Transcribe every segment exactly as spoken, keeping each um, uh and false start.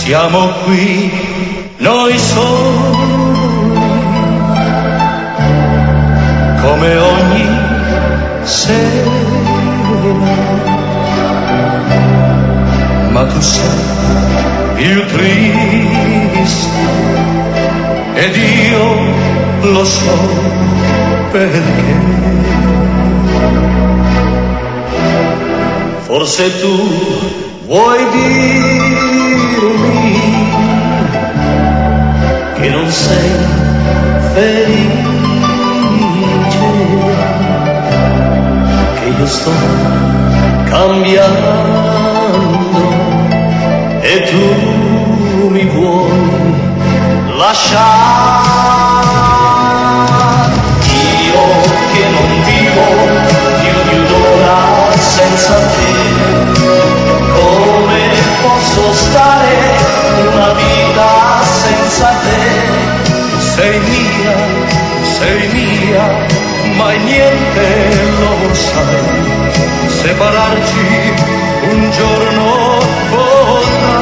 Siamo qui noi soli, come ogni sera, ma tu sei più triste ed io lo so perché. Forse tu vuoi dirmi che non sei felice, che io sto cambiando e tu mi vuoi lasciare. Io che non vivo più di un'ora senza te, come posso stare una vita senza te? Sei mia, sei mia, mai niente lo sai, separarci un giorno potrà.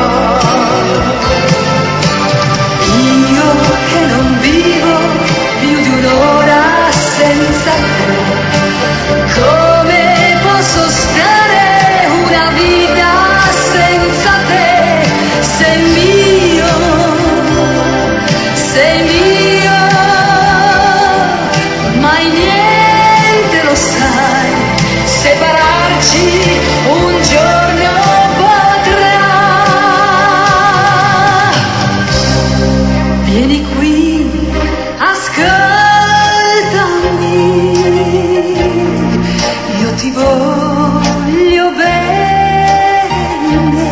Io che non vivo più di un'ora senza te, come posso stare una vita senza te? Sei mio, sei mio, mai niente lo sai, separarci un giorno potrà. Vieni qui, ascoltami, io ti voglio bene,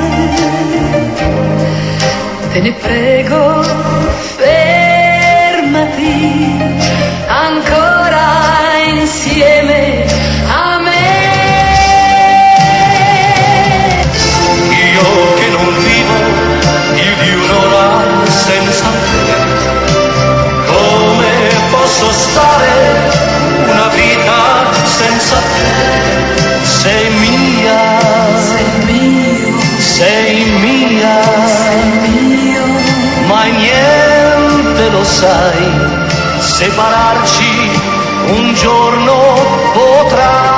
te ne prego, fermati ancora insieme a me. Io che non vivo più di un'ora senza te, come posso stare una vita senza te? Sei mia, Sei mio, sei mia, sei mio, mai niente lo sai, separarci un giorno potrà.